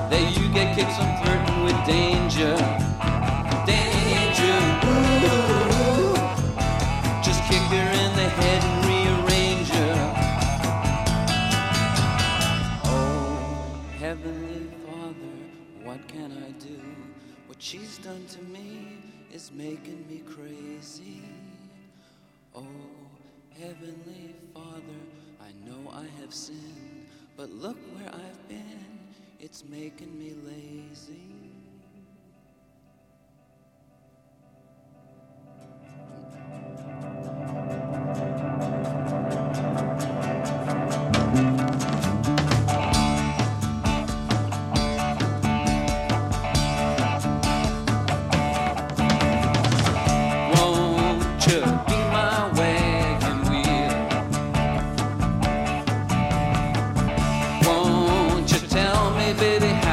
that you get kicked from flirting with danger. Danger, ooh. Just kick her in the head and rearrange her. Oh, Heavenly Father, what can I do? What she's done to me is making me crazy. Oh, Heavenly Father, I know I have sinned, but look where I've been, it's making me lazy. Won't you be my wagon wheel? Won't you tell me, baby,